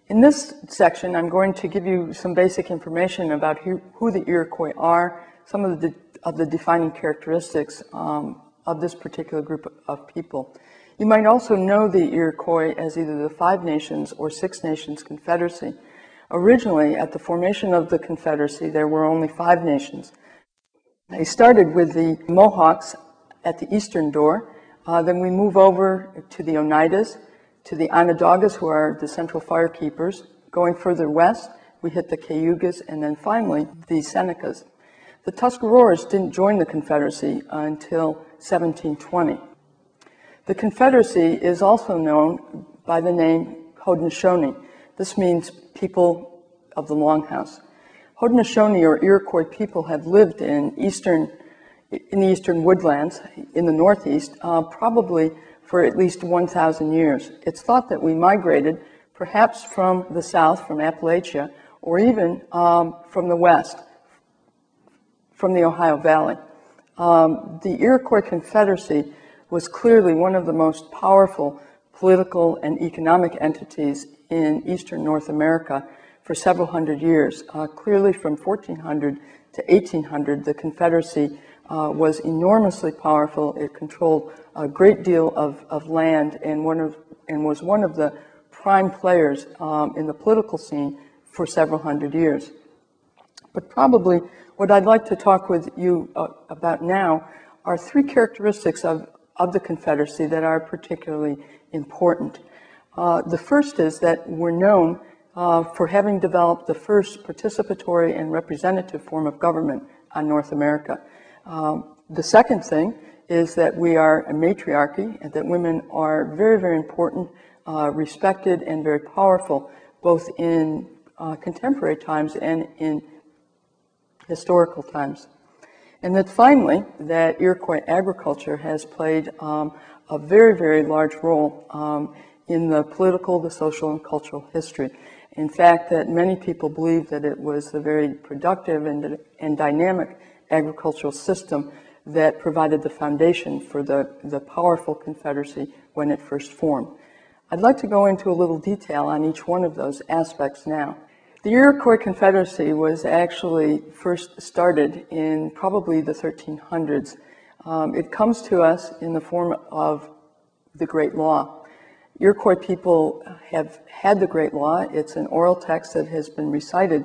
In this section, I'm going to give you some basic information about who the Iroquois are, some of the defining characteristics of this particular group of people. You might also know the Iroquois as either the Five Nations or Six Nations Confederacy. Originally, at the formation of the Confederacy, there were only 5 nations. They started with the Mohawks at the eastern door. Then we move over to the Oneidas, to the Onondagas, who are the Central Fire Keepers. Going further west, we hit the Cayugas, and then finally, the Senecas. The Tuscaroras didn't join the Confederacy until 1720. The Confederacy is also known by the name Haudenosaunee. This means people of the Longhouse. Haudenosaunee, or Iroquois people, have lived in the eastern woodlands in the northeast, probably for at least 1,000 years. It's thought that we migrated perhaps from the south, from Appalachia, or even from the west, from the Ohio Valley. The Iroquois Confederacy was clearly one of the most powerful political and economic entities in eastern North America for several hundred years. Clearly from 1400 to 1800, the Confederacy was enormously powerful. It controlled a great deal of land and was one of the prime players in the political scene for several hundred years. But probably what I'd like to talk with you about now are 3 characteristics of the Confederacy that are particularly important. The first is that we're known for having developed the first participatory and representative form of government on North America. The second thing is that we are a matriarchy and that women are very, very important, respected, and very powerful, both in contemporary times and in historical times. And that finally, that Iroquois agriculture has played a very, very large role in the political, the social, and cultural history. In fact, that many people believe that it was a very productive and dynamic agricultural system that provided the foundation for the powerful Confederacy when it first formed. I'd like to go into a little detail on each one of those aspects now. The Iroquois Confederacy was actually first started in probably the 1300s. It comes to us in the form of the Great Law. Iroquois people have had the Great Law. It's an oral text that has been recited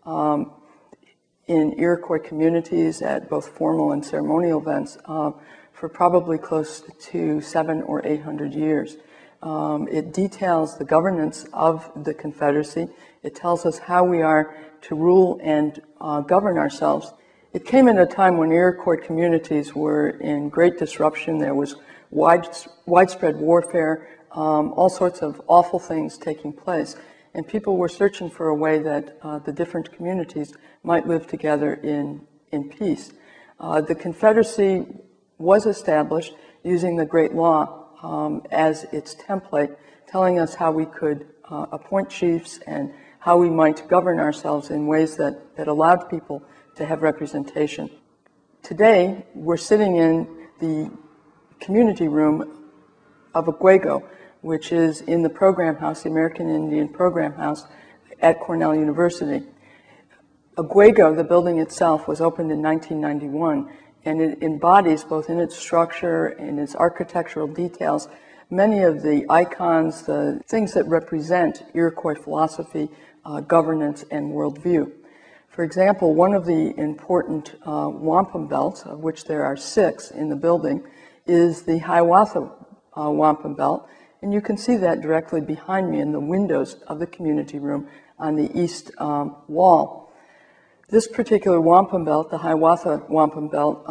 in Iroquois communities at both formal and ceremonial events for probably close to 700 or 800 years. It details the governance of the Confederacy. It tells us how we are to rule and govern ourselves. It came at a time when Iroquois communities were in great disruption. There was widespread warfare, all sorts of awful things taking place. And people were searching for a way that the different communities might live together in peace. The Confederacy was established using the Great Law as its template, telling us how we could appoint chiefs and how we might govern ourselves in ways that allowed people to have representation. Today, we're sitting in the community room of Oguego, which is in the program house, the American Indian Program House at Cornell University. Oguego, the building itself, was opened in 1991, and it embodies, both in its structure and its architectural details, many of the icons, the things that represent Iroquois philosophy, governance, and worldview. For example, one of the important wampum belts, of which there are 6 in the building, is the Hiawatha wampum belt. And you can see that directly behind me in the windows of the community room on the east wall. This particular wampum belt, the Hiawatha wampum belt,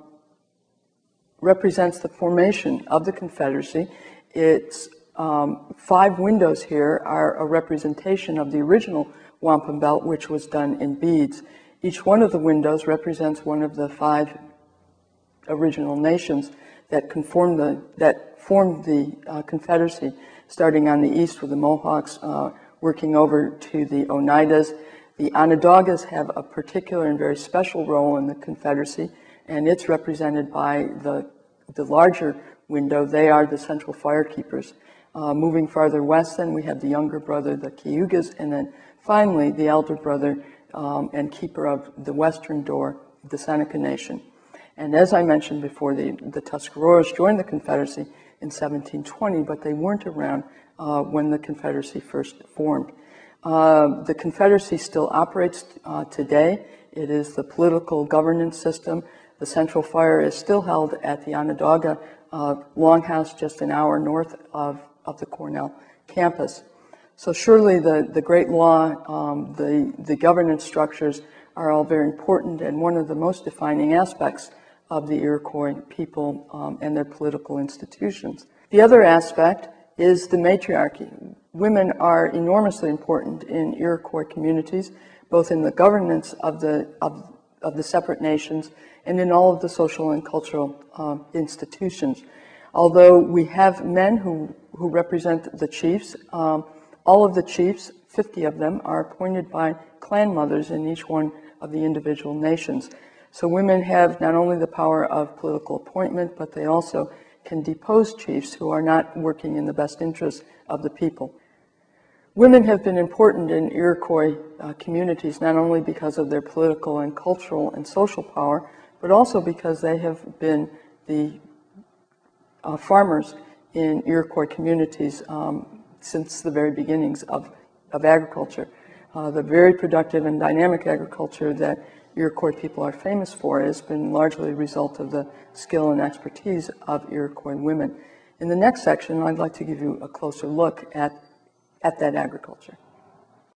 represents the formation of the Confederacy. Its 5 windows here are a representation of the original wampum belt, which was done in beads. Each one of the windows represents one of the 5 original nations that formed the Confederacy, starting on the east with the Mohawks, working over to the Oneidas. The Onondagas have a particular and very special role in the Confederacy, and it's represented by the larger window. They are the Central Fire Keepers. Moving farther west, then we have the younger brother, the Cayugas, and then finally the elder brother and keeper of the western door, the Seneca Nation. And as I mentioned before, the Tuscaroras joined the Confederacy in 1720, but they weren't around when the Confederacy first formed. The Confederacy still operates today. It is the political governance system. The central fire is still held at the Onondaga Longhouse, just an hour north of the Cornell campus. So surely the Great Law, the governance structures are all very important and one of the most defining aspects of the Iroquois people and their political institutions. The other aspect is the matriarchy. Women are enormously important in Iroquois communities, both in the governance of the separate nations and in all of the social and cultural institutions. Although we have men who represent the chiefs, all of the chiefs, 50 of them, are appointed by clan mothers in each one of the individual nations. So women have not only the power of political appointment, but they also can depose chiefs who are not working in the best interests of the people. Women have been important in Iroquois communities, not only because of their political and cultural and social power, but also because they have been the farmers in Iroquois communities since the very beginnings of agriculture. The very productive and dynamic agriculture that Iroquois people are famous for has been largely a result of the skill and expertise of Iroquois women. In the next section, I'd like to give you a closer look at that agriculture.